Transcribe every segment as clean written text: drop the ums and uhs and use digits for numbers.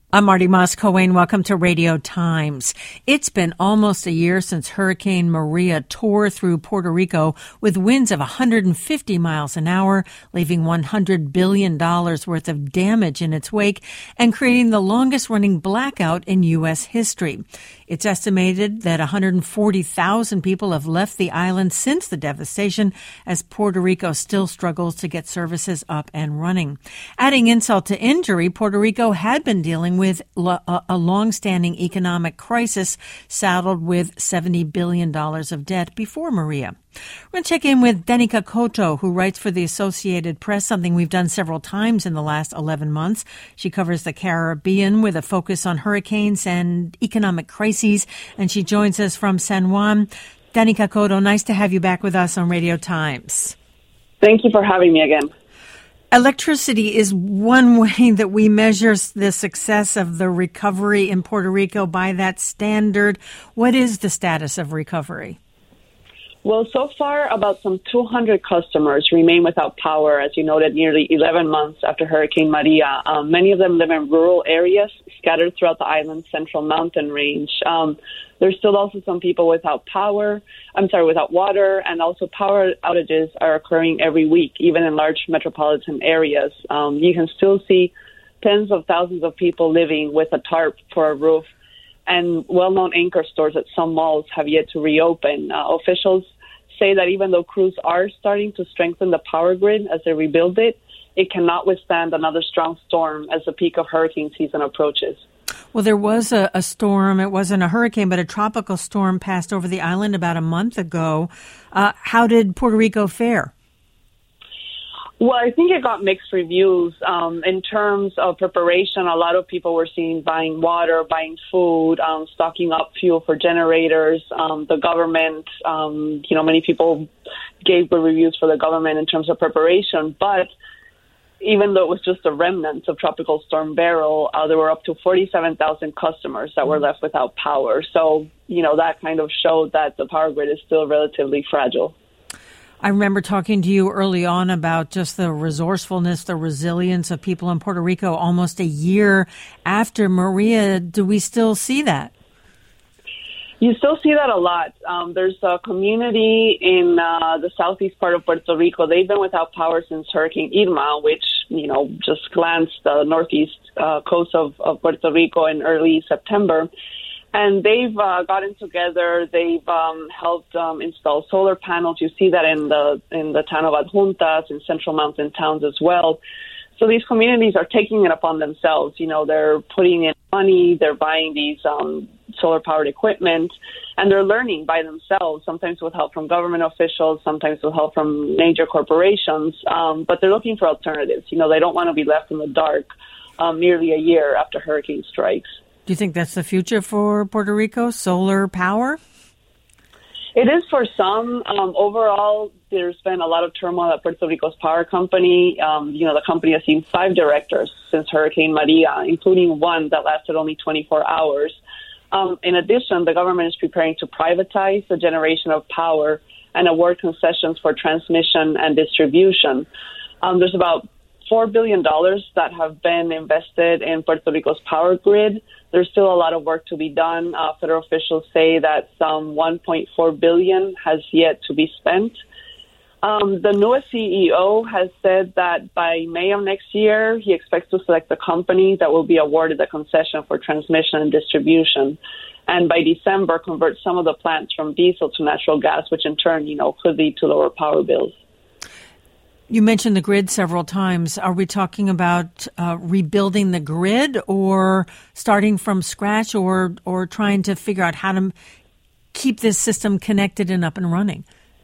I'm Marty Moss-Coane. Welcome to Radio Times. It's been almost a year since Hurricane Maria tore through Puerto Rico with winds of 150 miles an hour, leaving $100 billion worth of damage in its wake and creating the longest-running blackout in U.S. history. It's estimated that 140,000 people have left the island since the devastation, as Puerto Rico still struggles to get services up and running. Adding insult to injury, Puerto Rico had been dealing with a long-standing economic crisis saddled with $70 billion of debt before Maria. We're going to check in with Danica Cotto, who writes for the Associated Press, something we've done several times in the last 11 months. She covers the Caribbean with a focus on hurricanes and economic crises, and she joins us from San Juan. Danica Cotto, nice to have you back with us on Radio Times. Thank you for having me again. Electricity is one way that we measure the success of the recovery in Puerto Rico by that standard. What is the status of recovery? Well, so far, about some 200 customers remain without power, as you noted, nearly 11 months after Hurricane Maria. Many of them live in rural areas scattered throughout the island's central mountain range. There's still also some people without water, and also power outages are occurring every week, even in large metropolitan areas. You can still see tens of thousands of people living with a tarp for a roof, and well-known anchor stores at some malls have yet to reopen. Officials say that even though crews are starting to strengthen the power grid as they rebuild it, it cannot withstand another strong storm as the peak of hurricane season approaches. Well, there was a storm. It wasn't a hurricane, but a tropical storm passed over the island about a month ago. How did Puerto Rico fare? Well, I think it got mixed reviews. In terms of preparation, a lot of people were seen buying water, buying food, stocking up fuel for generators. The government, many people gave good reviews for the government in terms of preparation. But even though it was just a remnant of Tropical Storm Beryl, there were up to 47,000 customers that were left without power. So, that kind of showed that the power grid is still relatively fragile. I remember talking to you early on about just the resourcefulness, the resilience of people in Puerto Rico almost a year after Maria. Do we still see that? You still see that a lot. There's a community in the southeast part of Puerto Rico. They've been without power since Hurricane Irma, which, just glanced the northeast coast of Puerto Rico in early September. And they've gotten together. They've helped install solar panels. You see that in the town of Adjuntas, in central mountain towns as well. So these communities are taking it upon themselves. They're putting in money. They're buying these solar-powered equipment, and they're learning by themselves, sometimes with help from government officials, sometimes with help from major corporations. But they're looking for alternatives. They don't want to be left in the dark nearly a year after hurricane strikes. Do you think that's the future for Puerto Rico, solar power? It is for some. Overall, there's been a lot of turmoil at Puerto Rico's power company. The company has seen 5 directors since Hurricane Maria, including one that lasted only 24 hours. In addition, the government is preparing to privatize the generation of power and award concessions for transmission and distribution. There's about $4 billion that have been invested in Puerto Rico's power grid. There's still a lot of work to be done. Federal officials say that some $1.4 billion has yet to be spent. The newest CEO has said that by May of next year, he expects to select the company that will be awarded the concession for transmission and distribution. And by December, convert some of the plants from diesel to natural gas, which in turn, could lead to lower power bills. You mentioned the grid several times. Are we talking about rebuilding the grid, or starting from scratch, or trying to figure out how to keep this system connected and up and running?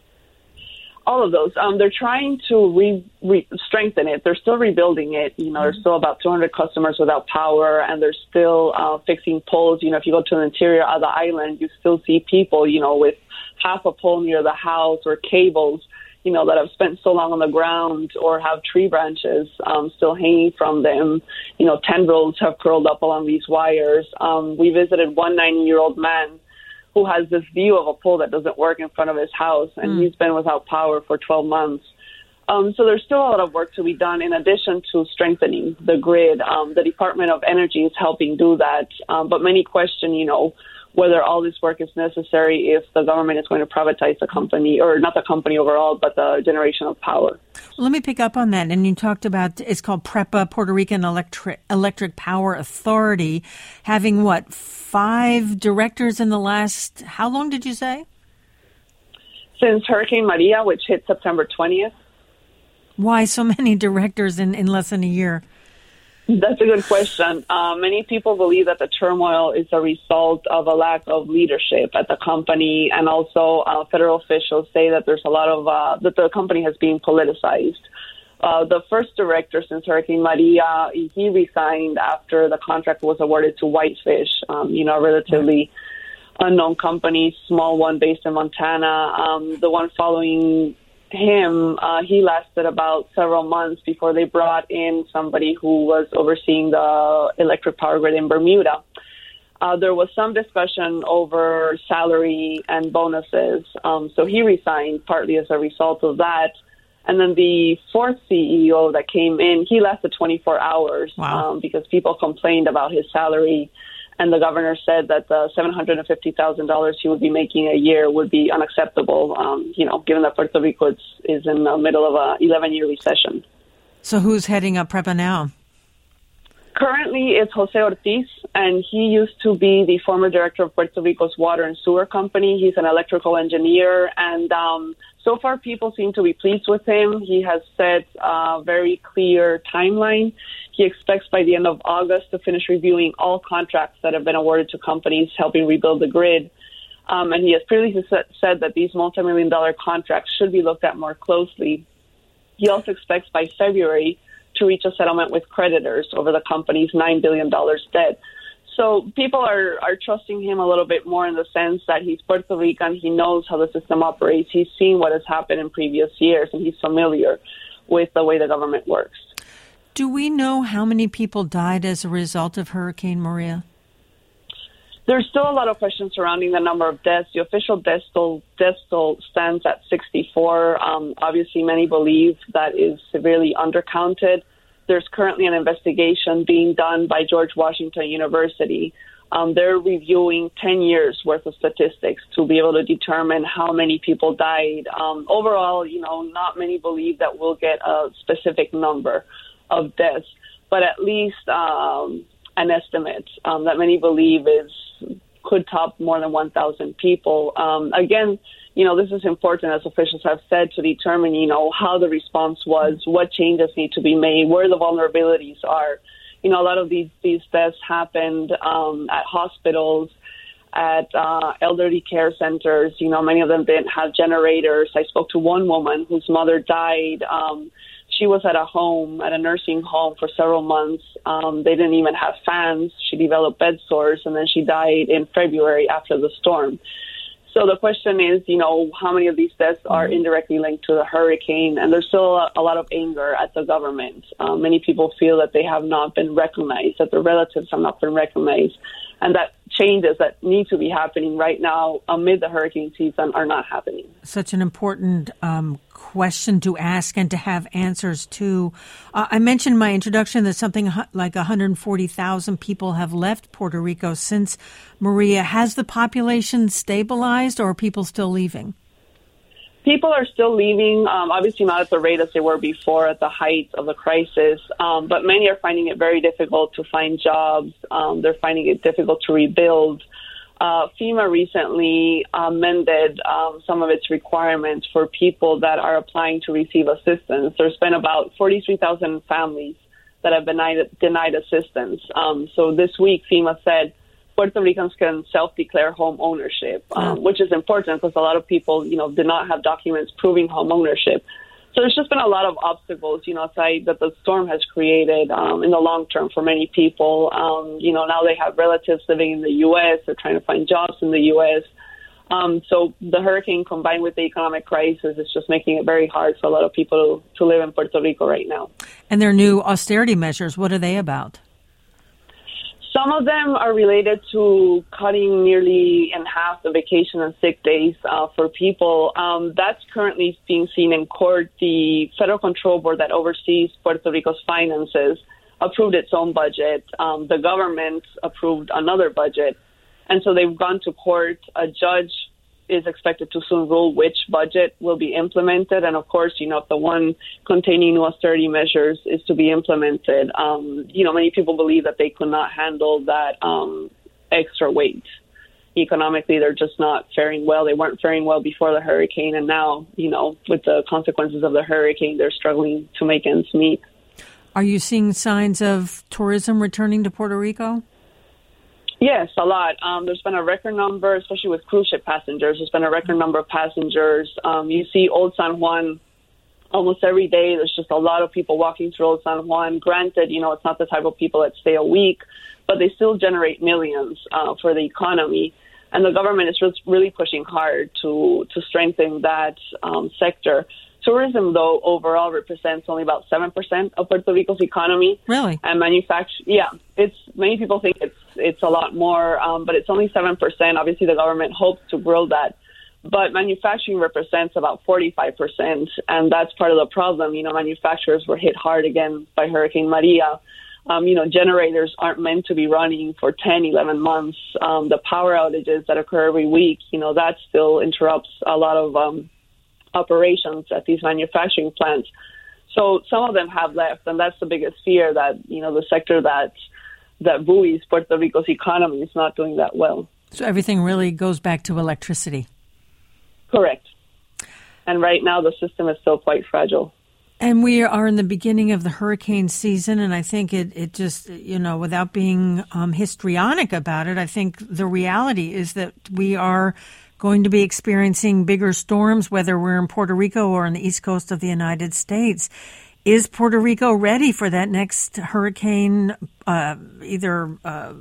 All of those. They're trying to strengthen it. They're still rebuilding it. There's still about 200 customers without power, and they're still fixing poles. If you go to the interior of the island, you still see people, with half a pole near the house, or cables, that have spent so long on the ground, or have tree branches still hanging from them. Tendrils have curled up along these wires. We visited one 90-year-old man who has this view of a pole that doesn't work in front of his house, and he's been without power for 12 months. So there's still a lot of work to be done in addition to strengthening the grid. The Department of Energy is helping do that. But many question, whether all this work is necessary if the government is going to privatize the company, or not the company overall, but the generation of power. Well, let me pick up on that. And you talked about, it's called PREPA, Puerto Rican Electric Power Authority, having 5 directors in the last, how long did you say? Since Hurricane Maria, which hit September 20th. Why so many directors in less than a year? That's a good question. Many people believe that the turmoil is a result of a lack of leadership at the company, and also federal officials say that there's a lot of that the company has been politicized. The first director since Hurricane Maria, he resigned after the contract was awarded to Whitefish, a relatively unknown company, small one based in Montana. The one following him, he lasted about several months before they brought in somebody who was overseeing the electric power grid in Bermuda. There was some discussion over salary and bonuses, so he resigned partly as a result of that. And then the fourth CEO that came in, he lasted 24 hours because people complained about his salary. And the governor said that the $750,000 he would be making a year would be unacceptable, given that Puerto Rico is in the middle of a 11-year recession. So who's heading up PREPA now? Currently, it's Jose Ortiz, and he used to be the former director of Puerto Rico's water and sewer company. He's an electrical engineer, and so far people seem to be pleased with him. He has set a very clear timeline. He expects by the end of August to finish reviewing all contracts that have been awarded to companies helping rebuild the grid. And he has previously said that these multi-million-dollar contracts should be looked at more closely. He also expects by February to reach a settlement with creditors over the company's $9 billion debt. So people are trusting him a little bit more in the sense that he's Puerto Rican, he knows how the system operates, he's seen what has happened in previous years, and he's familiar with the way the government works. Do we know how many people died as a result of Hurricane Maria? There's still a lot of questions surrounding the number of deaths. The official death toll stands at 64. Obviously, many believe that is severely undercounted. There's currently an investigation being done by George Washington University. They're reviewing 10 years worth of statistics to be able to determine how many people died. Overall, not many believe that we'll get a specific number of deaths, but at least an estimate that many believe could top more than 1,000 people. Again, this is important, as officials have said, to determine, how the response was, what changes need to be made, where the vulnerabilities are. A lot of these deaths happened at hospitals, at elderly care centers. Many of them didn't have generators. I spoke to one woman whose mother died. She was at a nursing home for several months. They didn't even have fans. She developed bed sores, and then she died in February after the storm. So the question is, how many of these deaths are indirectly linked to the hurricane? And there's still a lot of anger at the government. Many people feel that they have not been recognized, that their relatives have not been recognized, and that changes that need to be happening right now amid the hurricane season are not happening. Such an important question to ask and to have answers to. I mentioned in my introduction that something like 140,000 people have left Puerto Rico since Maria. Has the population stabilized, or are people still leaving? People are still leaving, obviously not at the rate as they were before at the height of the crisis, but many are finding it very difficult to find jobs. They're finding it difficult to rebuild. FEMA recently amended some of its requirements for people that are applying to receive assistance. There's been about 43,000 families that have been denied assistance. So this week, FEMA said Puerto Ricans can self-declare home ownership, which is important because a lot of people, did not have documents proving home ownership. So there's just been a lot of obstacles, that the storm has created in the long term for many people. Now they have relatives living in the U.S. They're trying to find jobs in the U.S. So the hurricane combined with the economic crisis is just making it very hard for a lot of people to live in Puerto Rico right now. And their new austerity measures, what are they about? Some of them are related to cutting nearly in half the vacation and sick days for people. That's currently being seen in court. The Federal Control Board that oversees Puerto Rico's finances approved its own budget. The government approved another budget. And so they've gone to court. A judge is expected to soon rule which budget will be implemented. And of course, if the one containing new austerity measures is to be implemented, many people believe that they could not handle that extra weight. Economically, they're just not faring well. They weren't faring well before the hurricane. And now, with the consequences of the hurricane, they're struggling to make ends meet. Are you seeing signs of tourism returning to Puerto Rico? Yes, a lot. There's been a record number, especially with cruise ship passengers. There's been a record number of passengers. You see Old San Juan almost every day. There's just a lot of people walking through Old San Juan. Granted, it's not the type of people that stay a week, but they still generate millions for the economy. And the government is really pushing hard to strengthen that sector. Tourism, though, overall represents only about 7% of Puerto Rico's economy. Really? And many people think it's a lot more, but it's only 7%. Obviously, the government hopes to grow that. But manufacturing represents about 45%, and that's part of the problem. Manufacturers were hit hard again by Hurricane Maria. Generators aren't meant to be running for 10, 11 months. The power outages that occur every week, that still interrupts a lot of operations at these manufacturing plants. So some of them have left, and that's the biggest fear, that, the sector that buoys Puerto Rico's economy is not doing that well. So everything really goes back to electricity. Correct. And right now the system is still quite fragile. And we are in the beginning of the hurricane season, and I think it just, without being histrionic about it, I think the reality is that we are going to be experiencing bigger storms, whether we're in Puerto Rico or on the east coast of the United States. Is Puerto Rico ready for that next hurricane, either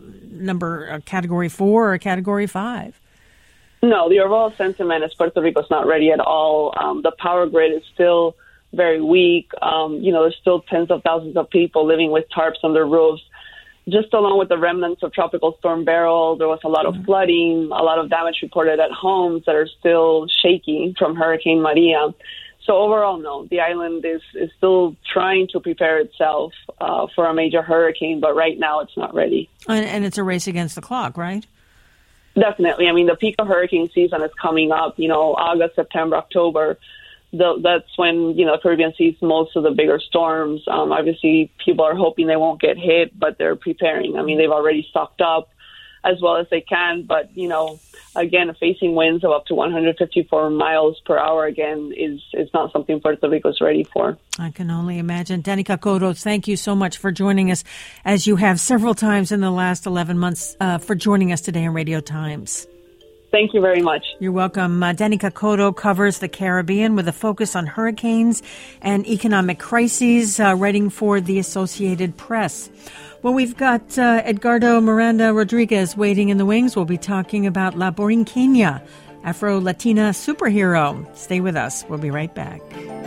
Category 4 or Category 5? No, the overall sentiment is Puerto Rico's not ready at all. The power grid is still very weak. There's still tens of thousands of people living with tarps on their roofs. Just along with the remnants of Tropical Storm Beryl, there was a lot of flooding, a lot of damage reported at homes that are still shaky from Hurricane Maria. So overall, no, the island is still trying to prepare itself for a major hurricane, but right now it's not ready. And it's a race against the clock, right? Definitely. I mean, the peak of hurricane season is coming up, August, September, October. That's when, the Caribbean sees most of the bigger storms. Obviously, people are hoping they won't get hit, but they're preparing. I mean, they've already stocked up as well as they can. But, again, facing winds of up to 154 miles per hour again is not something Puerto Rico is ready for. I can only imagine. Danica Cotto, thank you so much for joining us, as you have several times in the last 11 months, for joining us today on Radio Times. Thank you very much. You're welcome. Danica Cotto covers the Caribbean with a focus on hurricanes and economic crises, writing for the Associated Press. Well, we've got Edgardo Miranda Rodriguez waiting in the wings. We'll be talking about La Borinqueña, Afro-Latina superhero. Stay with us. We'll be right back.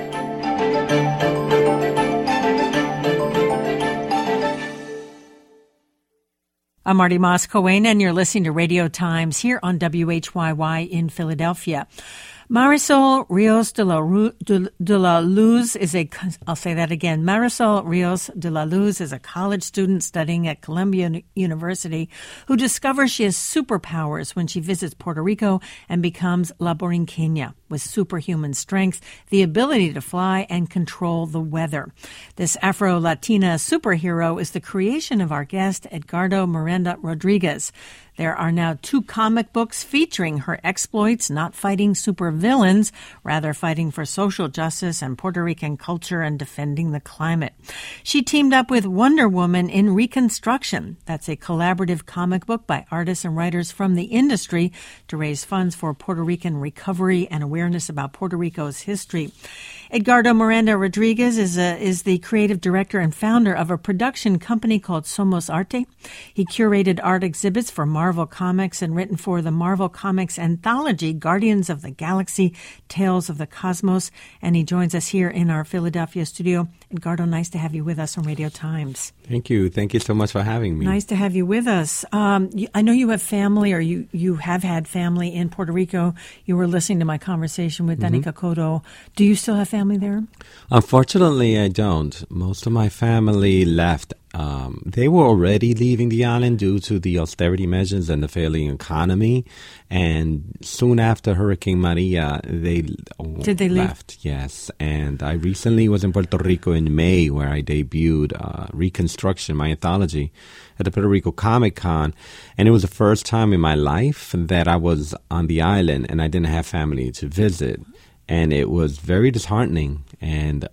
I'm Marty Moss-Cohen, and you're listening to Radio Times here on WHYY in Philadelphia. Marisol Rios de la Luz is I'll say that again. Marisol Rios de la Luz is a college student studying at Columbia University who discovers she has superpowers when she visits Puerto Rico and becomes La Borinqueña, with superhuman strength, the ability to fly and control the weather. This Afro-Latina superhero is the creation of our guest, Edgardo Miranda Rodriguez. There are now 2 comic books featuring her exploits, not fighting supervillains, rather fighting for social justice and Puerto Rican culture and defending the climate. She teamed up with Wonder Woman in Reconstruction. That's a collaborative comic book by artists and writers from the industry to raise funds for Puerto Rican recovery and awareness about Puerto Rico's history. Edgardo Miranda Rodriguez is the creative director and founder of a production company called Somos Arte. He curated art exhibits for Marvel, Marvel Comics and written for the Marvel Comics anthology, Guardians of the Galaxy, Tales of the Cosmos. And he joins us here in our Philadelphia studio. Edgardo, nice to have you with us on Radio Times. Thank you. Thank you so much for having me. Nice to have you with us. I know you have family, or you have had family in Puerto Rico. You were listening to my conversation with Danica Cotto. Do you still have family there? Unfortunately, I don't. Most of my family left. They were already leaving the island due to the austerity measures and the failing economy. And soon after Hurricane Maria, Did they left. Leave? Yes. And I recently was in Puerto Rico in May, where I debuted Reconstruction, my anthology, at the Puerto Rico Comic Con. And it was the first time in my life that I was on the island and I didn't have family to visit. And it was very disheartening and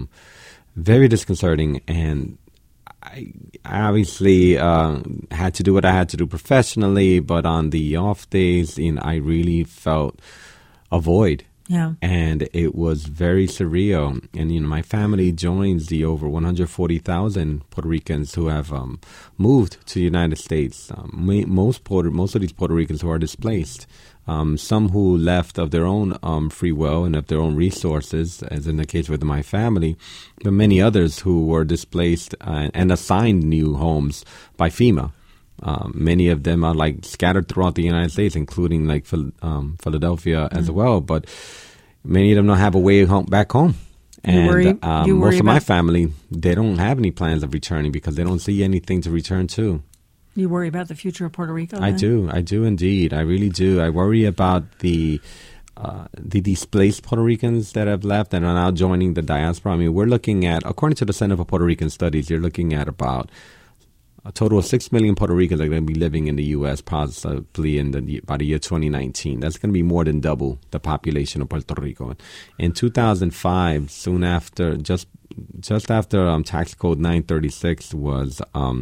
very disconcerting. And I obviously had to do what I had to do professionally, but on the off days, I really felt a void. Yeah. And it was very surreal. And, my family joins the over 140,000 Puerto Ricans who have moved to the United States. Most of these Puerto Ricans who are displaced. Some who left of their own free will and of their own resources, as in the case with my family, but many others who were displaced and assigned new homes by FEMA. Many of them are scattered throughout the United States, including Philadelphia as well. But many of them don't have a way back home. And most of my family, they don't have any plans of returning because they don't see anything to return to. You worry about the future of Puerto Rico? I do indeed. I really do. I worry about the displaced Puerto Ricans that have left and are now joining the diaspora. I mean, we're looking at, according to the Center for Puerto Rican Studies, you're looking at about a total of 6 million Puerto Ricans are going to be living in the U.S. possibly by the year 2019. That's going to be more than double the population of Puerto Rico. In 2005, soon after, just after Tax Code 936 was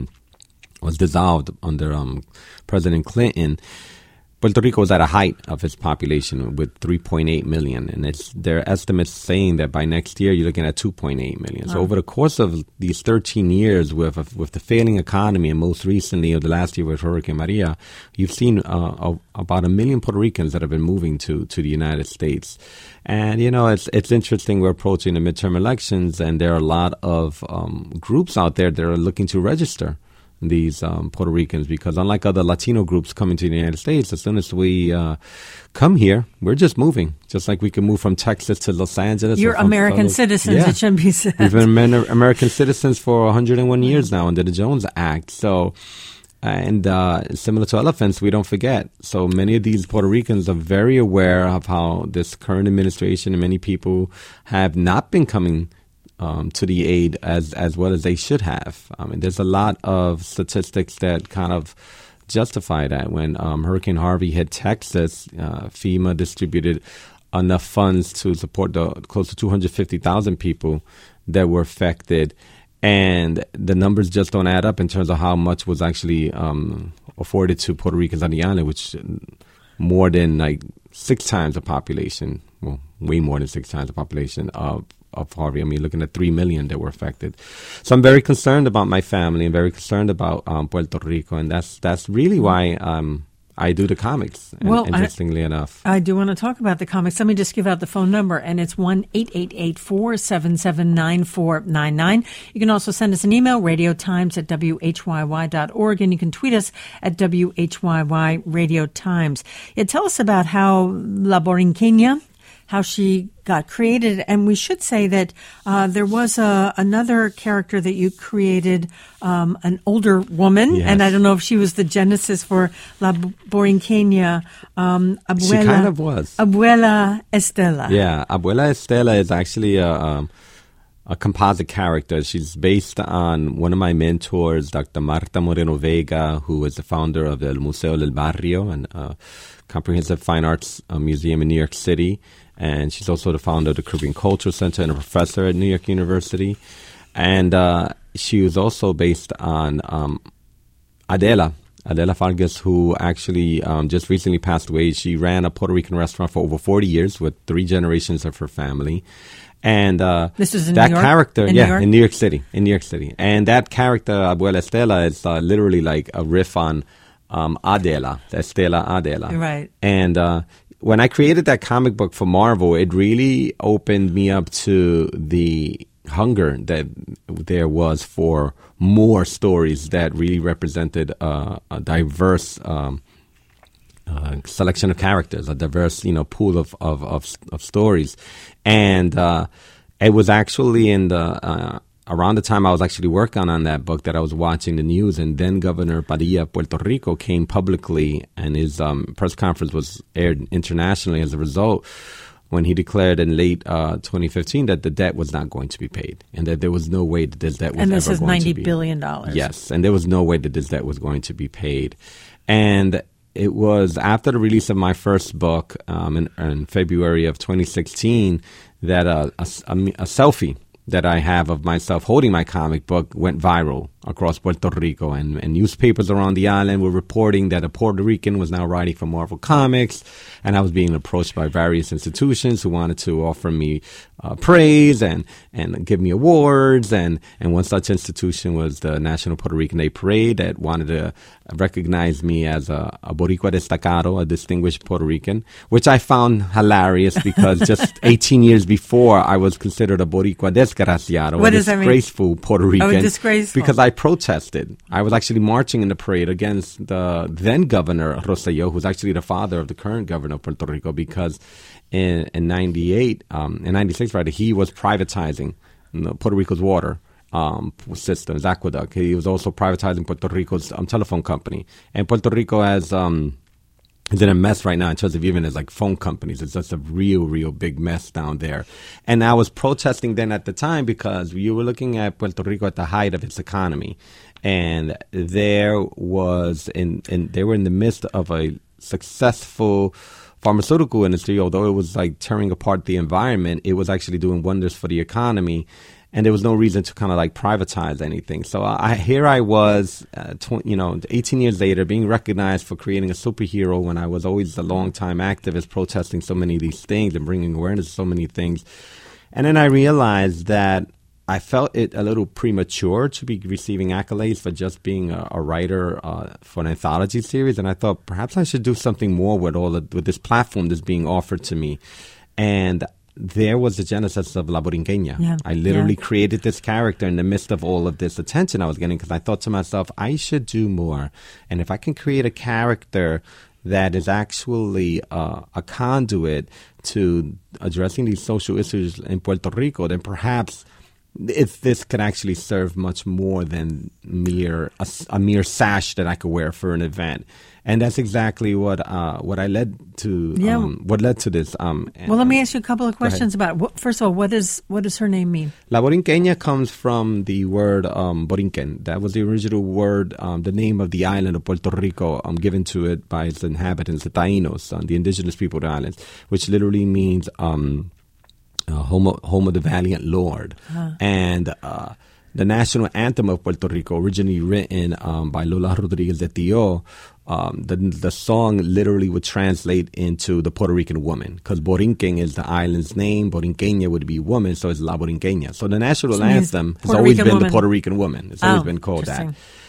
dissolved under President Clinton, Puerto Rico was at a height of its population with 3.8 million. And their estimates saying that by next year, you're looking at 2.8 million. Wow. So over the course of these 13 years with the failing economy, and most recently of the last year with Hurricane Maria, you've seen about 1 million Puerto Ricans that have been moving to the United States. And, it's interesting. We're approaching the midterm elections, and there are a lot of groups out there that are looking to register these Puerto Ricans, because unlike other Latino groups coming to the United States, as soon as we come here, we're just moving. Just like we can move from Texas to Los Angeles. You're American citizens, it shouldn't be said. We've been American citizens for 101 years now under the Jones Act. So, and similar to elephants, we don't forget. So many of these Puerto Ricans are very aware of how this current administration and many people have not been coming to the aid as well as they should have. I mean, there's a lot of statistics that kind of justify that. When Hurricane Harvey hit Texas, FEMA distributed enough funds to support the close to 250,000 people that were affected. And the numbers just don't add up in terms of how much was actually afforded to Puerto Ricans on the island, which more than 6 times the population, well, way more than 6 times the population of Harvey. I mean, looking at 3 million that were affected. So I'm very concerned about my family and very concerned about Puerto Rico, and that's really why I do the comics. Well, interestingly enough, I do want to talk about the comics. Let me just give out the phone number, and it's 1-888-477-9499. You can also send us an email, radiotimes@whyy.org, and you can tweet us at WHYY Radio Times. Yeah, tell us about how La Borinqueña, how she got created. And we should say that there was another character that you created, an older woman, yes. And I don't know if she was the genesis for La Borinqueña. Abuela, she kind of was. Abuela Estela. Yeah, Abuela Estela is actually a composite character. She's based on one of my mentors, Dr. Marta Moreno Vega, who is the founder of the Museo del Barrio, a comprehensive fine arts museum in New York City. And she's also the founder of the Caribbean Cultural Center and a professor at New York University. And she was also based on Adela Vargas, who actually just recently passed away. She ran a Puerto Rican restaurant for over 40 years with 3 generations of her family. And this is in that New York? character, in New York City. And that character, Abuela Estela, is literally like a riff on Adela, Estela Adela. Right. And when I created that comic book for Marvel, it really opened me up to the hunger that there was for more stories that really represented a diverse selection of characters, a diverse, pool of stories. And it was actually in the around the time I was actually working on that book that I was watching the news, and then Governor Padilla of Puerto Rico came publicly, and his press conference was aired internationally as a result, when he declared in late 2015 that the debt was not going to be paid, and that there was no way that this debt was ever going to be. And this is $90 billion. Yes, and there was no way that this debt was going to be paid. And it was after the release of my first book in February of 2016 that a selfie that I have of myself holding my comic book went viral across Puerto Rico, and newspapers around the island were reporting that a Puerto Rican was now writing for Marvel Comics, and I was being approached by various institutions who wanted to offer me praise and give me awards, and one such institution was the National Puerto Rican Day Parade that wanted to recognize me as a Boricua destacado, a distinguished Puerto Rican, which I found hilarious because just 18 years before I was considered a Boricua desgraciado, a disgraceful Puerto Rican. Oh, disgraceful. Because I protested. I was actually marching in the parade against the then governor, Rosselló, who's actually the father of the current governor of Puerto Rico, because in 96, he was privatizing Puerto Rico's water systems, aqueduct. He was also privatizing Puerto Rico's telephone company. And Puerto Rico has is in a mess right now in terms of even as like phone companies. It's just a real big mess down there. And I was protesting then at the time because you were looking at Puerto Rico at the height of its economy. And there was they were in the midst of a successful pharmaceutical industry. Although it was like tearing apart the environment, it was actually doing wonders for the economy. And there was no reason to kind of like privatize anything. So here I was, 18 years later, being recognized for creating a superhero when I was always a long-time activist protesting so many of these things and bringing awareness to so many things. And then I realized that I felt it a little premature to be receiving accolades for just being a writer for an anthology series. And I thought perhaps I should do something more with this platform that's being offered to me. And there was the genesis of La Borinqueña. Yeah, I literally created this character in the midst of all of this attention I was getting, because I thought to myself, I should do more. And if I can create a character that is actually a conduit to addressing these social issues in Puerto Rico, then perhaps this could actually serve much more than a mere sash that I could wear for an event. And that's exactly what I led to. What led to this? Well, let me ask you a couple of questions about it. First of all, what does her name mean? La Borinqueña comes from the word Borinquen. That was the original word, the name of the island of Puerto Rico, given to it by its inhabitants, the Taínos, the indigenous people of the island, which literally means home of the valiant Lord. And the national anthem of Puerto Rico, originally written by Lola Rodriguez de Tio, the song literally would translate into the Puerto Rican woman, because Borinquen is the island's name. Borinqueña would be woman, so it's La Borinqueña. So the national anthem has always been the Puerto Rican woman. It's always been called that.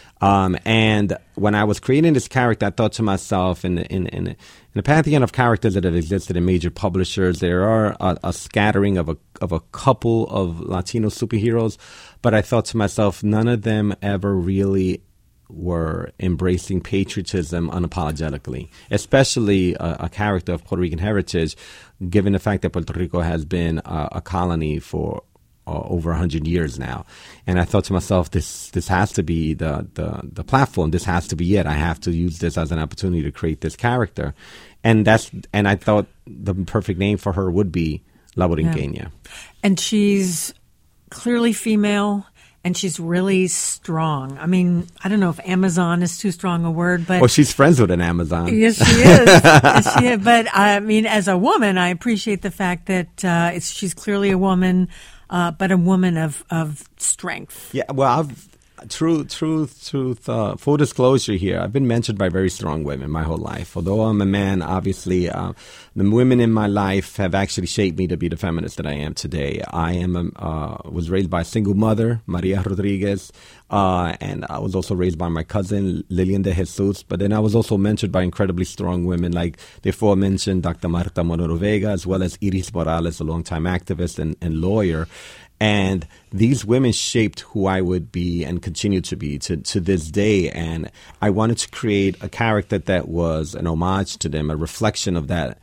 And when I was creating this character, I thought to myself, in the pantheon of characters that have existed in major publishers, there are a scattering of a couple of Latino superheroes, but I thought to myself, none of them ever really were embracing patriotism unapologetically, especially a character of Puerto Rican heritage, given the fact that Puerto Rico has been a colony for over 100 years now. And I thought to myself, this has to be the platform. This has to be it. I have to use this as an opportunity to create this character. And I thought the perfect name for her would be La Borinqueña. Yeah. And she's clearly female, and she's really strong. I mean, I don't know if Amazon is too strong a word, but... Well, she's friends with an Amazon. Yes, she is. Yes, she is. But, I mean, as a woman, I appreciate the fact that she's clearly a woman, but a woman of strength. Yeah, well, Truth. Full disclosure here. I've been mentored by very strong women my whole life. Although I'm a man, obviously, the women in my life have actually shaped me to be the feminist that I am today. I was raised by a single mother, Maria Rodriguez, and I was also raised by my cousin, Lilian de Jesus. But then I was also mentored by incredibly strong women like the aforementioned Dr. Marta Moreno Vega, as well as Iris Morales, a longtime activist and lawyer. And these women shaped who I would be and continue to be to this day. And I wanted to create a character that was an homage to them, a reflection of that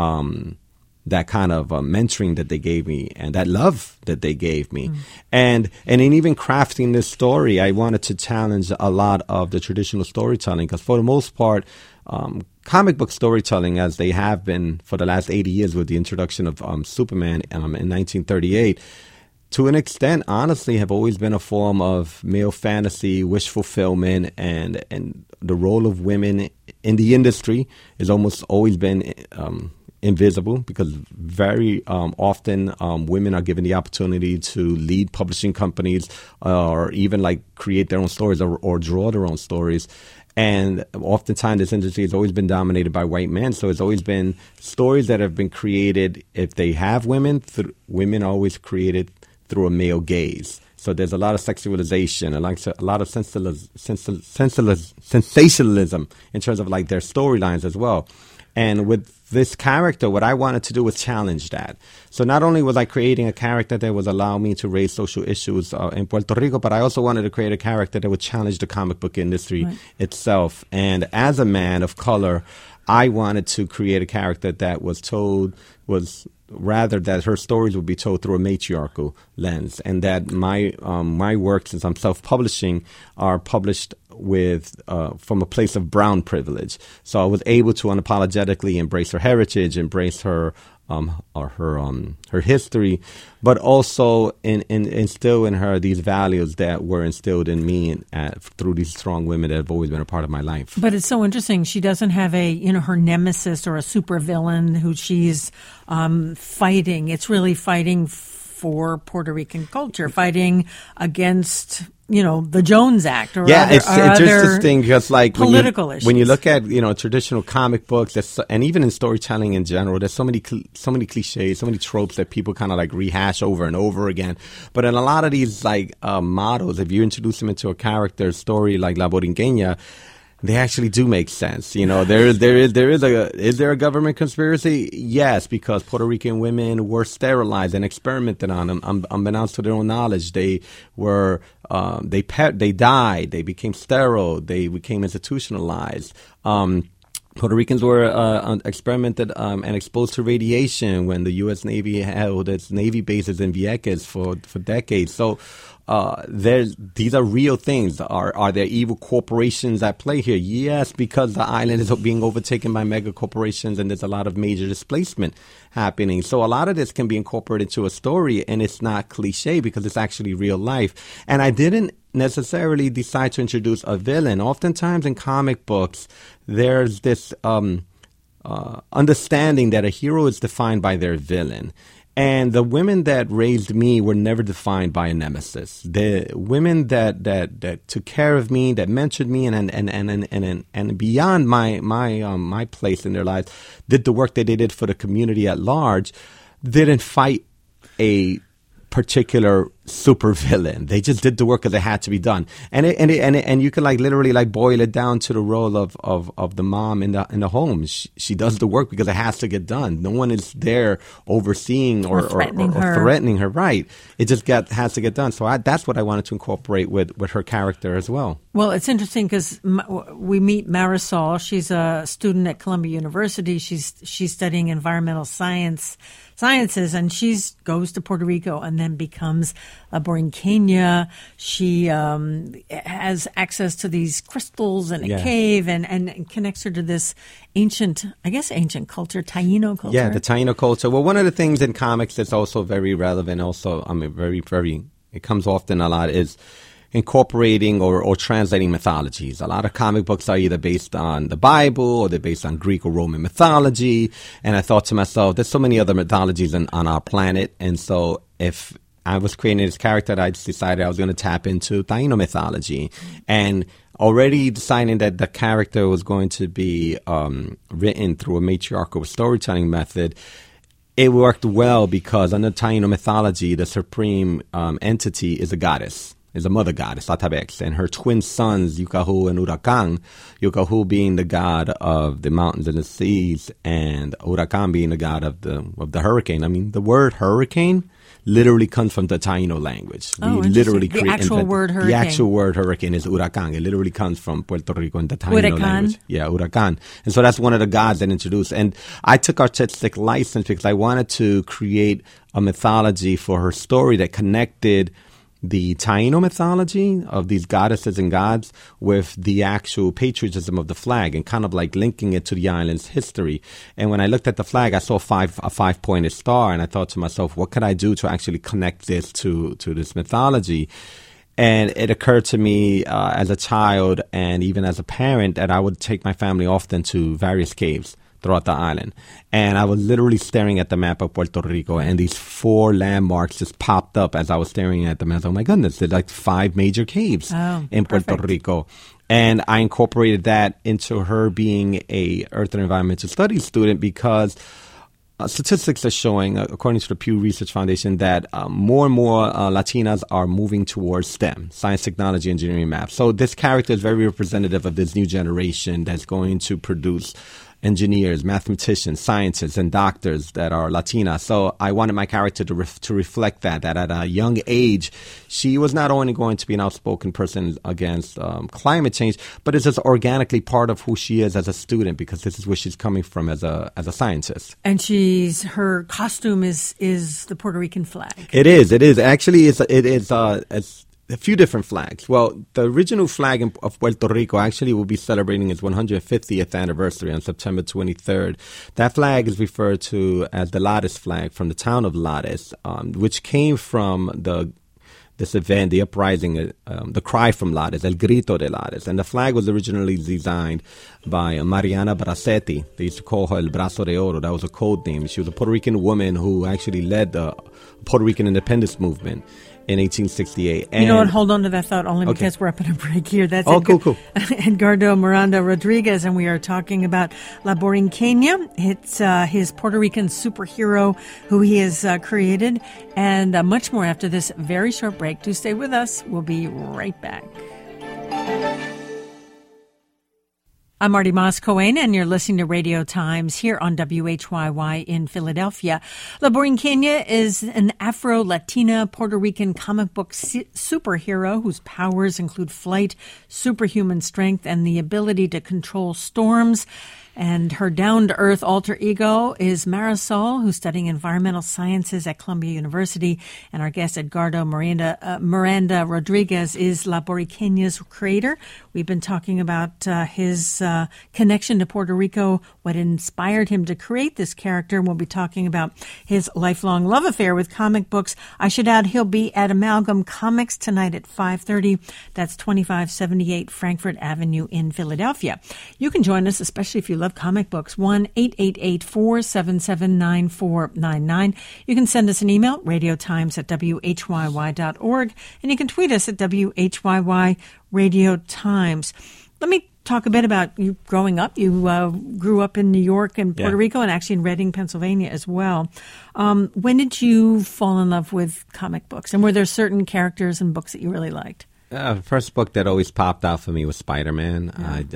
that kind of mentoring that they gave me and that love that they gave me. And in even crafting this story, I wanted to challenge a lot of the traditional storytelling because for the most part, comic book storytelling, as they have been for the last 80 years with the introduction of Superman in 1938, to an extent, honestly, have always been a form of male fantasy, wish fulfillment, and the role of women in the industry has almost always been invisible because very often women are given the opportunity to lead publishing companies or even like create their own stories or draw their own stories. And oftentimes this industry has always been dominated by white men. So it's always been stories that have been created, if they have women, women are always created through a male gaze. So there's a lot of sexualization, a lot of sensationalism in terms of like their storylines as well. And with this character, what I wanted to do was challenge that. So not only was I creating a character that was allowing me to raise social issues in Puerto Rico, but I also wanted to create a character that would challenge the comic book industry itself. And as a man of color, I wanted to create a character that rather that her stories would be told through a matriarchal lens, and that my works, since I'm self-publishing, are published with from a place of brown privilege. So I was able to unapologetically embrace her heritage, embrace her history, but also instill in her these values that were instilled in me through these strong women that have always been a part of my life. But it's so interesting. She doesn't have her nemesis or a supervillain who she's fighting. It's really fighting for Puerto Rican culture, fighting against the Jones Act or it's just this thing because like political issues. When you look at traditional comic books, and even in storytelling in general, there's so many cliches, so many tropes that people kind of like rehash over and over again. But in a lot of these like models, if you introduce them into a character story like La Borinqueña, they actually do make sense. Is there a government conspiracy? Yes, because Puerto Rican women were sterilized and experimented on them, unbeknownst to their own knowledge. They were, they died, they became sterile, they became institutionalized. Puerto Ricans were experimented and exposed to radiation when the U.S. Navy held its Navy bases in Vieques for decades. So these are real things. Are there evil corporations at play here? Yes, because the island is being overtaken by mega corporations and there's a lot of major displacement happening. So a lot of this can be incorporated into a story, and it's not cliche because it's actually real life. And I didn't necessarily decide to introduce a villain. Oftentimes in comic books, there's this understanding that a hero is defined by their villain. And the women that raised me were never defined by a nemesis. The women that took care of me, that mentored me, and beyond my place in their lives, did the work that they did for the community at large, didn't fight a particular supervillain. They just did the work because it had to be done, and you can like literally like boil it down to the role of the mom in the home. She does the work because it has to get done. No one is there overseeing or threatening her. Right? It just has to get done. So that's what I wanted to incorporate with her character as well. Well, it's interesting because we meet Marisol. She's a student at Columbia University. She's studying environmental sciences, and she goes to Puerto Rico and then becomes a Borinqueña. She has access to these crystals in a cave and connects her to this ancient culture, Taíno culture. Yeah, the Taíno culture. Well, one of the things in comics that's also very relevant, it comes often a lot, is incorporating or translating mythologies. A lot of comic books are either based on the Bible or they're based on Greek or Roman mythology. And I thought to myself, there's so many other mythologies on our planet. And so if I was creating this character that I decided I was going to tap into Taino mythology. And already deciding that the character was going to be written through a matriarchal storytelling method, it worked well because under Taino mythology, the supreme entity is a goddess, is a mother goddess, Atabex, and her twin sons, Yukahu and Huracan, Yukahu being the god of the mountains and the seas, and Huracan being the god of the hurricane. I mean, the word hurricane literally comes from the Taino language. Oh, we literally the actual word hurricane. The actual word hurricane is huracan. It literally comes from Puerto Rico in the Taino language. Yeah, huracan. And so that's one of the gods that introduced. And I took artistic license because I wanted to create a mythology for her story that connected the Taino mythology of these goddesses and gods with the actual patriotism of the flag and kind of like linking it to the island's history. And when I looked at the flag, I saw a five-pointed star, and I thought to myself, what could I do to actually connect this to this mythology? And it occurred to me as a child and even as a parent that I would take my family often to various caves throughout the island. And I was literally staring at the map of Puerto Rico, and these 4 landmarks just popped up as I was staring at the map. Oh my goodness, there's like 5 major caves in Puerto Rico. And I incorporated that into her being a Earth and Environmental Studies student because statistics are showing, according to the Pew Research Foundation, that more and more Latinas are moving towards STEM, science, technology, engineering, math. So this character is very representative of this new generation that's going to produce engineers, mathematicians, scientists, and doctors that are Latina. So I wanted my character to reflect that at a young age, she was not only going to be an outspoken person against climate change, but it's just organically part of who she is as a student because this is where she's coming from as a scientist. And her costume is the Puerto Rican flag. It is. Actually, it's a few different flags. Well, the original flag of Puerto Rico actually will be celebrating its 150th anniversary on September 23rd. That flag is referred to as the Lares flag from the town of Lares, which came from this event, the uprising, the cry from Lares, El Grito de Lares. And the flag was originally designed by Mariana Bracetti. They used to call her El Brazo de Oro. That was a code name. She was a Puerto Rican woman who actually led the Puerto Rican independence movement in 1868. And you know what? Hold on to that thought only because we're up in a break here. That's cool. Edgardo Miranda Rodriguez, and we are talking about La Borinqueña. It's his Puerto Rican superhero who he has created, and much more after this very short break. Do stay with us. We'll be right back. I'm Marty Moss-Cohen, and you're listening to Radio Times here on WHYY in Philadelphia. La Borinqueña is an Afro-Latina Puerto Rican comic book superhero whose powers include flight, superhuman strength, and the ability to control storms. And her down-to-earth alter ego is Marisol, who's studying environmental sciences at Columbia University. And our guest, Edgardo Miranda Rodriguez, is La Borinqueña's creator. We've been talking about his connection to Puerto Rico, what inspired him to create this character. And we'll be talking about his lifelong love affair with comic books. I should add, he'll be at Amalgam Comics tonight at 5:30. That's 2578 Frankfurt Avenue in Philadelphia. You can join us, especially if you love comic books, 1-888-477-9499. You can send us an email, radiotimes@whyy.org, and you can tweet us at WHYY Radio Times. Let me talk a bit about you growing up. You grew up in New York and Puerto Rico and actually in Reading, Pennsylvania as well. When did you fall in love with comic books? And were there certain characters and books that you really liked? The first book that always popped out for me was Spider-Man.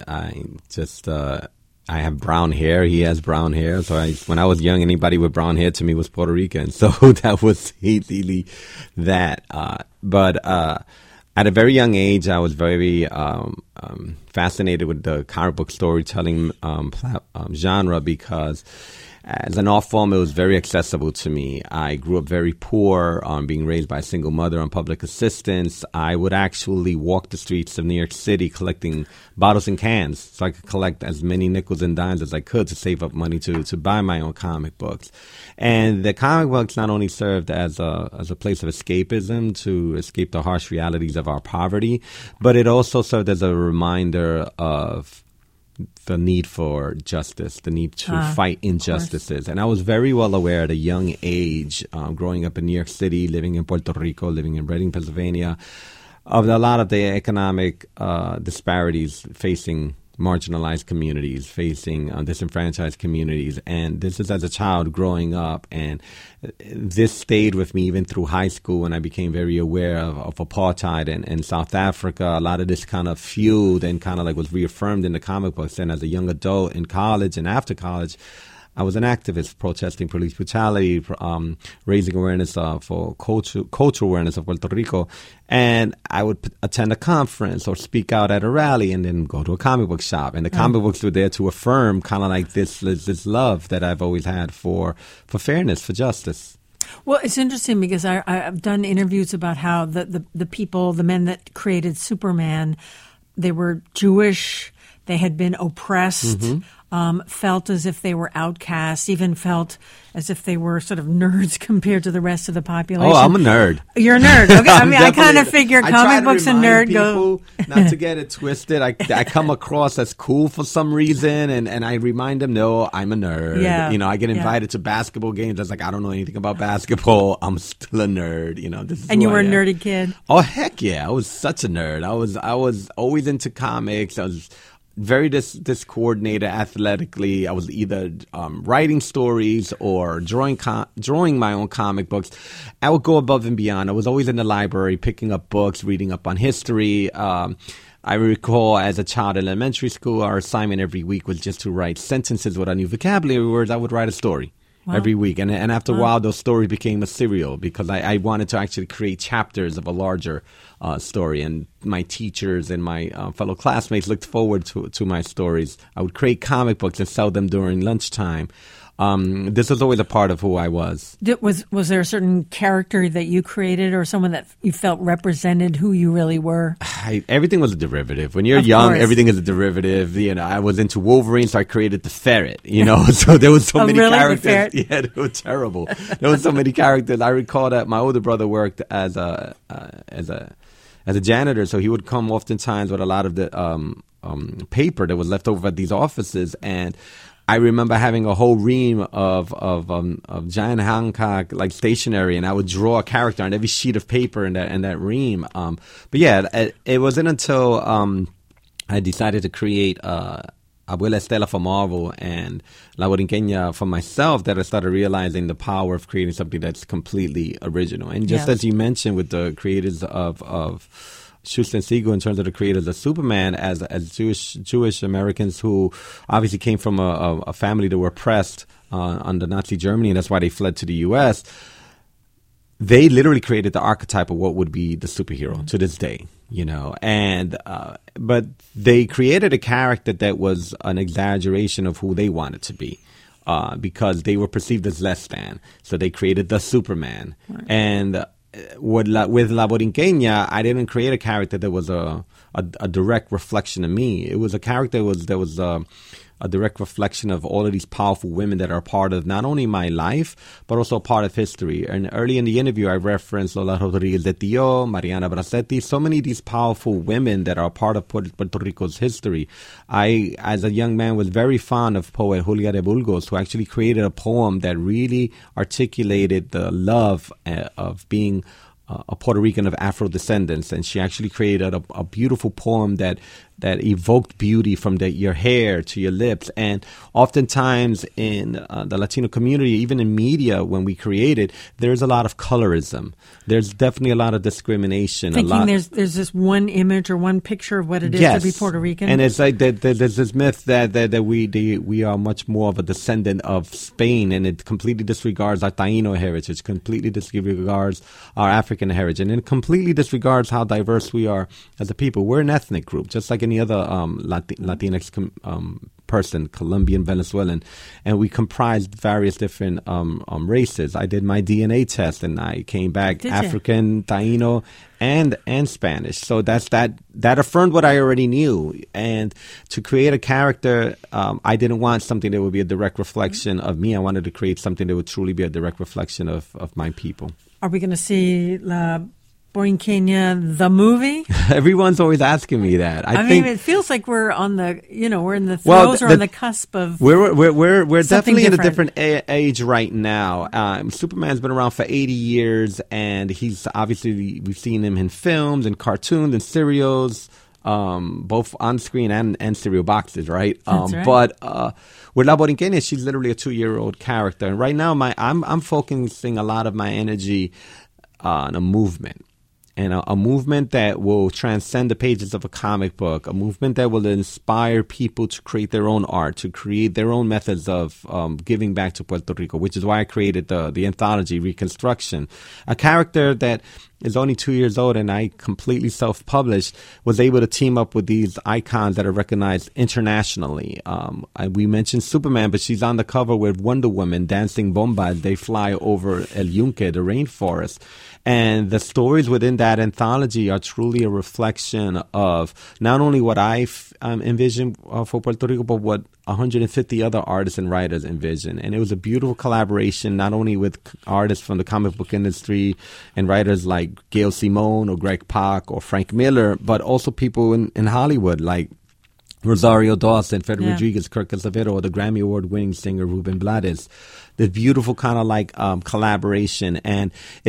I have brown hair. He has brown hair. So when I was young, anybody with brown hair to me was Puerto Rican. So that was easily that. But at a very young age, I was very fascinated with the comic book storytelling genre because as an art form, it was very accessible to me. I grew up very poor, being raised by a single mother on public assistance. I would actually walk the streets of New York City collecting bottles and cans so I could collect as many nickels and dimes as I could to save up money to buy my own comic books. And the comic books not only served as a place of escapism to escape the harsh realities of our poverty, but it also served as a reminder of the need for justice, the need to fight injustices. And I was very well aware at a young age, growing up in New York City, living in Puerto Rico, living in Reading, Pennsylvania, of a lot of the economic disparities facing marginalized communities, facing disenfranchised communities. And this is as a child growing up. And this stayed with me even through high school when I became very aware of apartheid in South Africa. A lot of this kind of fueled and kind of like was reaffirmed in the comic books. And as a young adult in college and after college, I was an activist protesting police brutality, raising awareness for cultural awareness of Puerto Rico. And I would attend a conference or speak out at a rally and then go to a comic book shop. And the comic books were there to affirm kind of like this love that I've always had for fairness, for justice. Well, it's interesting because I've done interviews about how the people, the men that created Superman, they were Jewish, they had been oppressed, felt as if they were outcasts, even felt as if they were sort of nerds compared to the rest of the population. Oh, I'm a nerd. You're a nerd. Okay. I mean, I kind of figure comic books and nerd go. Not to get it twisted. I come across as cool for some reason, and I remind them, no, I'm a nerd. Yeah. You know, I get invited to basketball games. I was like, I don't know anything about basketball. I'm still a nerd. You know, this is. And you were a nerdy kid. Oh heck yeah! I was such a nerd. I was always into comics. I was very discoordinated athletically. I was either writing stories or drawing my own comic books. I would go above and beyond. I was always in the library picking up books, reading up on history. I recall as a child in elementary school, our assignment every week was just to write sentences with a new vocabulary words. I would write a story. Wow. Every week. And after a while, those stories became a serial because I wanted to actually create chapters of a larger story. And my teachers and my fellow classmates looked forward to my stories. I would create comic books and sell them during lunchtime. This was always a part of who I was. Was there a certain character that you created or someone that you felt represented who you really were? Everything was a derivative. When you're young, everything is a derivative. You know, I was into Wolverine, so I created the ferret. You know, so there was so many characters. Yeah, they were terrible. There was so many characters. I recall that my older brother worked as a janitor, so he would come oftentimes with a lot of the paper that was left over at these offices, and I remember having a whole ream of John Hancock like stationery, and I would draw a character on every sheet of paper in that ream. But yeah, it wasn't until I decided to create Abuela Estela for Marvel and La Borinqueña for myself that I started realizing the power of creating something that's completely original. And just as you mentioned with the creators of Schuster and Siegel, in terms of the creators of Superman, as Jewish Americans who obviously came from a family that were oppressed under Nazi Germany, and that's why they fled to the U.S., they literally created the archetype of what would be the superhero to this day, you know. And but they created a character that was an exaggeration of who they wanted to be. Because they were perceived as less than. So they created the Superman. Right. And with La Borinqueña, I didn't create a character that was a direct reflection of me. It was a character that was a direct reflection of all of these powerful women that are part of not only my life, but also a part of history. And early in the interview, I referenced Lola Rodriguez de Tio, Mariana Bracetti, so many of these powerful women that are part of Puerto Rico's history. I, as a young man, was very fond of poet Julia de Burgos, who actually created a poem that really articulated the love of being a Puerto Rican of Afro descendants, and she actually created a beautiful poem that evoked beauty from your hair to your lips. And oftentimes in the Latino community, even in media, when we create it, there's a lot of colorism. There's definitely a lot of discrimination. There's this one image or one picture of what it is to be Puerto Rican. And it's like there's this myth that we are much more of a descendant of Spain, and it completely disregards our Taino heritage, completely disregards our African heritage, and it completely disregards how diverse we are as a people. We're an ethnic group, just like any other Latinx person, Colombian, Venezuelan, and we comprised various different races. I did my DNA test, and I came back African, Taino, and Spanish. So that affirmed what I already knew. And to create a character, I didn't want something that would be a direct reflection of me. I wanted to create something that would truly be a direct reflection of my people. Are we going to see La Borinqueña, the movie? Everyone's always asking me that. I mean, it feels like we're on the, we're in the throes or on the cusp of. We're definitely different. in a different age right now. Superman's been around for 80 years, and he's obviously, we've seen him in films and cartoons and serials, both on screen and cereal boxes, right? That's right. But with La Borinqueña, she's literally a 2-year-old character, and right now I'm focusing a lot of my energy on a movement. And a movement that will transcend the pages of a comic book, a movement that will inspire people to create their own art, to create their own methods of giving back to Puerto Rico, which is why I created the anthology Reconstruction. A character that is only 2 years old and I completely self-published, was able to team up with these icons that are recognized internationally. We mentioned Superman, but she's on the cover with Wonder Woman dancing bomba as they fly over El Yunque, the rainforest. And the stories within that anthology are truly a reflection of not only what I envisioned for Puerto Rico, but what 150 other artists and writers envision. And it was a beautiful collaboration, not only with artists from the comic book industry and writers like Gail Simone or Greg Pak or Frank Miller, but also people in Hollywood like Rosario Dawson, Fred Rodriguez, Kirk Acevedo, or the Grammy Award-winning singer Ruben Blades. The beautiful kind of like collaboration, and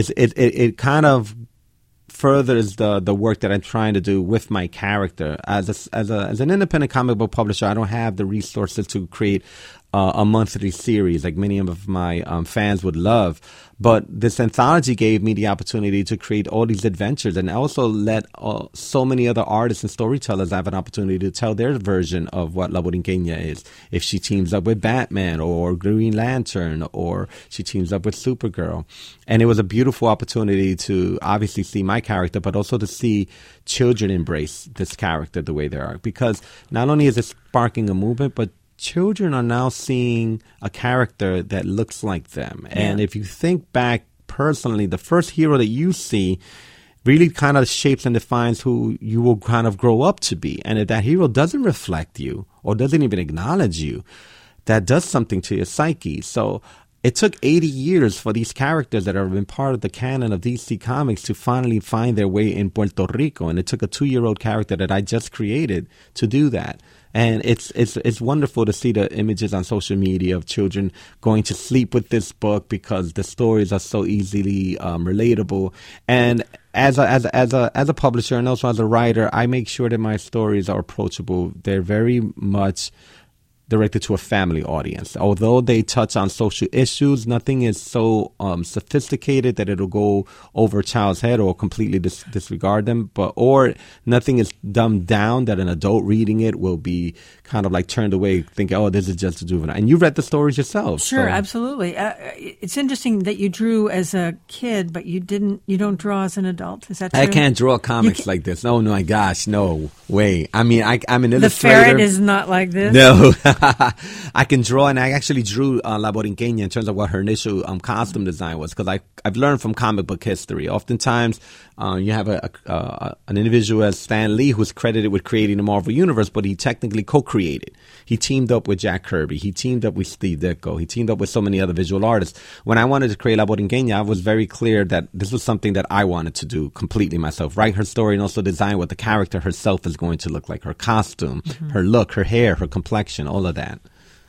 it kind of furthers the work that I'm trying to do with my character. As an independent comic book publisher, I don't have the resources to create a monthly series like many of my fans would love. But this anthology gave me the opportunity to create all these adventures and also let so many other artists and storytellers have an opportunity to tell their version of what La Borinqueña is. If she teams up with Batman or Green Lantern, or she teams up with Supergirl. And it was a beautiful opportunity to obviously see my character, but also to see children embrace this character the way they are. Because not only is it sparking a movement, but children are now seeing a character that looks like them. Yeah. And if you think back personally, the first hero that you see really kind of shapes and defines who you will kind of grow up to be. And if that hero doesn't reflect you or doesn't even acknowledge you, that does something to your psyche. So it took 80 years for these characters that have been part of the canon of DC Comics to finally find their way in Puerto Rico. And it took a 2-year-old character that I just created to do that. And it's wonderful to see the images on social media of children going to sleep with this book because the stories are so easily relatable. And as a publisher and also as a writer, I make sure that my stories are approachable. They're very much directed to a family audience. Although they touch on social issues, nothing is so sophisticated that it'll go over a child's head or completely disregard them, or nothing is dumbed down that an adult reading it will be kind of like turned away, thinking, oh, this is just a juvenile. And you read the stories yourself. Sure, so. Absolutely. It's interesting that you drew as a kid, but you don't draw as an adult. Is that true? I can't draw comics like this. Oh, my gosh, no way. I mean, I'm an illustrator. The ferret is not like this? No. I can draw, and I actually drew La Borinqueña in terms of what her initial costume design was, because I've learned from comic book history. Oftentimes, you have an individual as Stan Lee who's credited with creating the Marvel Universe, but he technically co-created. He teamed up with Jack Kirby. He teamed up with Steve Ditko. He teamed up with so many other visual artists. When I wanted to create La Borinqueña, I was very clear that this was something that I wanted to do completely myself. Write her story and also design what the character herself is going to look like. Her costume, her look, her hair, her complexion, all of that.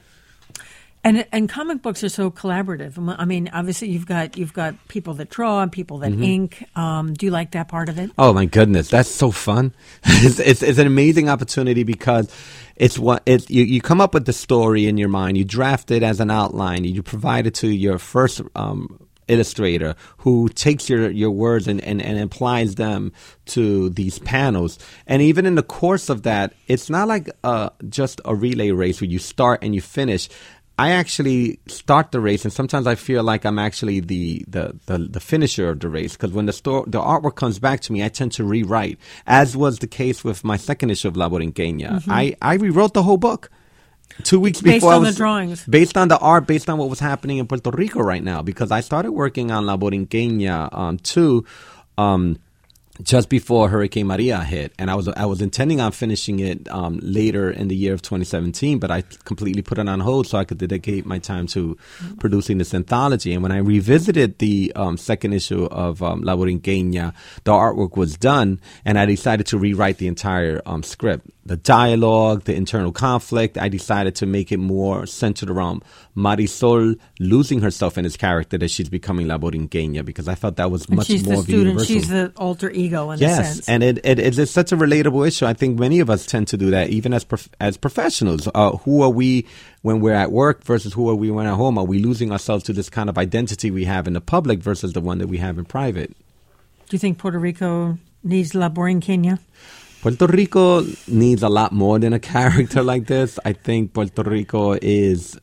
And comic books are so collaborative. I mean, obviously you've got people that draw and people that ink. Do you like that part of it? Oh my goodness, that's so fun! It's an amazing opportunity because you come up with the story in your mind, you draft it as an outline, you provide it to your first illustrator who takes your words and applies them to these panels. And even in the course of that, it's not like just a relay race where you start and you finish. I actually start the race, and sometimes I feel like I'm actually the finisher of the race, because when the artwork comes back to me, I tend to rewrite, as was the case with my second issue of La Borinqueña. I rewrote the whole book 2 weeks before. Based on the drawings. Based on the art, based on what was happening in Puerto Rico right now, because I started working on La Borinqueña too. just before Hurricane Maria hit, and I was intending on finishing it later in the year of 2017, but I completely put it on hold so I could dedicate my time to producing this anthology. And when I revisited the second issue of La Borinqueña, the artwork was done, and I decided to rewrite the entire script. The dialogue, the internal conflict, I decided to make it more centered around Marisol losing herself in his character that she's becoming La Borinqueña, because I felt that was much more of a universal. She's the alter ego in a sense. Yes, and it's such a relatable issue. I think many of us tend to do that, even as professionals. Who are we when we're at work versus who are we when at home? Are we losing ourselves to this kind of identity we have in the public versus the one that we have in private? Do you think Puerto Rico needs La Borinqueña? Puerto Rico needs a lot more than a character like this. I think Puerto Rico is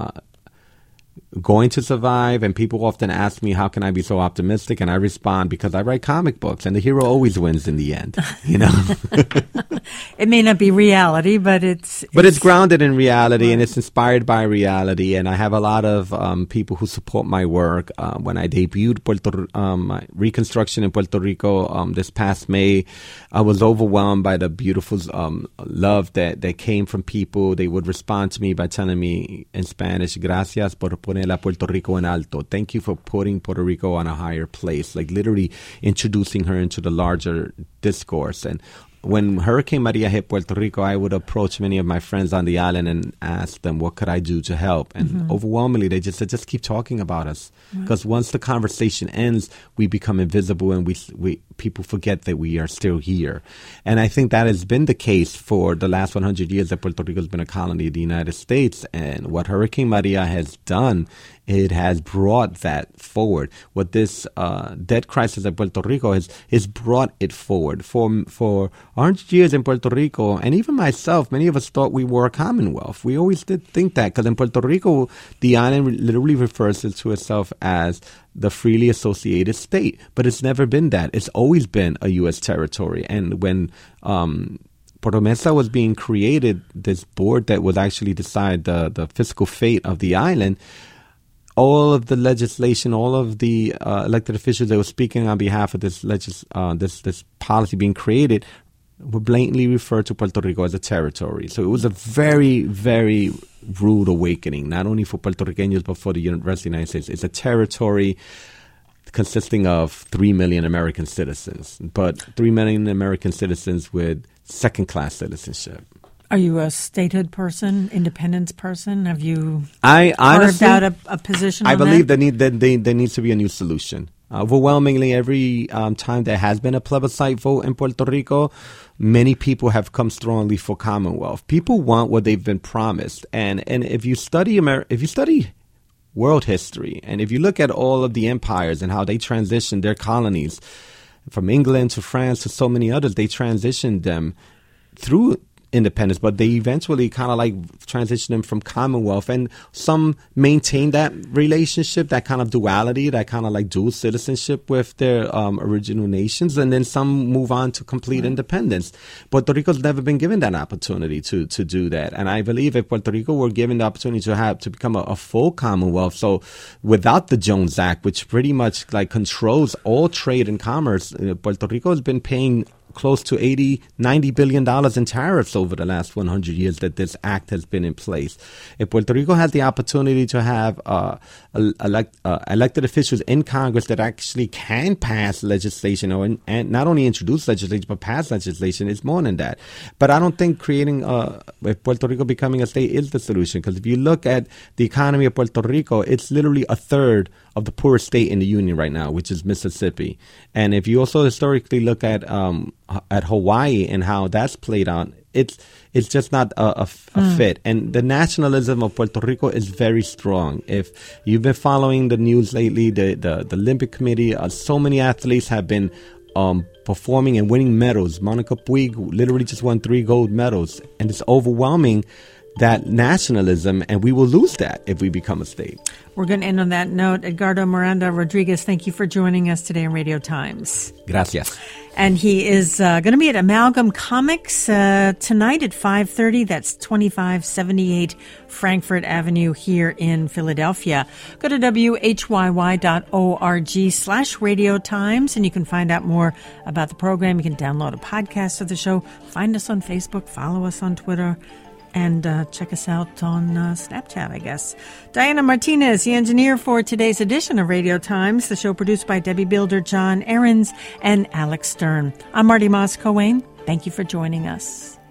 going to survive, and people often ask me, how can I be so optimistic? And I respond, because I write comic books, and the hero always wins in the end, you know? It may not be reality, but it's grounded in reality, and it's inspired by reality. And I have a lot of people who support my work. When I debuted my Reconstruction in Puerto Rico this past May, I was overwhelmed by the beautiful love that came from people. They would respond to me by telling me in Spanish, gracias por poner a Puerto Rico en alto. Thank you for putting Puerto Rico on a higher place, like literally introducing her into the larger discourse. And when Hurricane Maria hit Puerto Rico, I would approach many of my friends on the island and ask them, what could I do to help? And overwhelmingly, they just said, just keep talking about us. Because once the conversation ends, we become invisible, and we people forget that we are still here. And I think that has been the case for the last 100 years that Puerto Rico has been a colony of the United States. And what Hurricane Maria has done, it has brought that forward. What this debt crisis at Puerto Rico has brought it forward. For 100 years in Puerto Rico, and even myself, many of us thought we were a commonwealth. We always did think that, because in Puerto Rico, the island literally refers to itself as the freely associated state. But it's never been that. It's always been a U.S. territory. And when Promesa was being created, this board that would actually decide the fiscal fate of the island, all of the legislation, all of the elected officials that were speaking on behalf of this policy being created would blatantly refer to Puerto Rico as a territory. So it was a very, very rude awakening, not only for Puerto Ricanos, but for the rest of the United States. It's a territory consisting of 3 million American citizens, but 3 million American citizens with second-class citizenship. Are you a statehood person, independence person? Have you carved out a position I on believe that? there needs to be a new solution. Overwhelmingly, every time there has been a plebiscite vote in Puerto Rico, many people have come strongly for Commonwealth. People want what they've been promised, and if you study world history, and if you look at all of the empires and how they transitioned their colonies from England to France to so many others, they transitioned them through independence, but they eventually kind of like transitioned them from Commonwealth, and some maintain that relationship, that kind of duality, that kind of like dual citizenship with their original nations, and then some move on to complete independence. Puerto Rico's never been given that opportunity to do that, and I believe if Puerto Rico were given the opportunity to become a full Commonwealth, so without the Jones Act, which pretty much like controls all trade and commerce, Puerto Rico has been paying close to $90 billion in tariffs over the last 100 years that this act has been in place. If Puerto Rico had the opportunity to have elected officials in Congress that actually can pass legislation, and not only introduce legislation, but pass legislation, it's more than that. But I don't think creating Puerto Rico becoming a state is the solution, because if you look at the economy of Puerto Rico, it's literally a third of the poorest state in the union right now, which is Mississippi. And if you also historically look at Hawaii and how that's played out, it's just not a fit. And the nationalism of Puerto Rico is very strong. If you've been following the news lately, the Olympic Committee, so many athletes have been performing and winning medals. Monica Puig literally just won 3 gold medals, and it's overwhelming that nationalism, and we will lose that if we become a state. We're going to end on that note. Edgardo Miranda Rodriguez, thank you for joining us today on Radio Times. Gracias. And he is going to be at Amalgam Comics tonight at 5:30. That's 2578 Frankfurt Avenue here in Philadelphia. Go to whyy.org/Radio Times, and you can find out more about the program. You can download a podcast of the show. Find us on Facebook. Follow us on Twitter. And check us out on Snapchat, I guess. Diana Martinez, the engineer for today's edition of Radio Times, the show produced by Debbie Builder, John Ahrens, and Alex Stern. I'm Marty Moss-Coane. Thank you for joining us.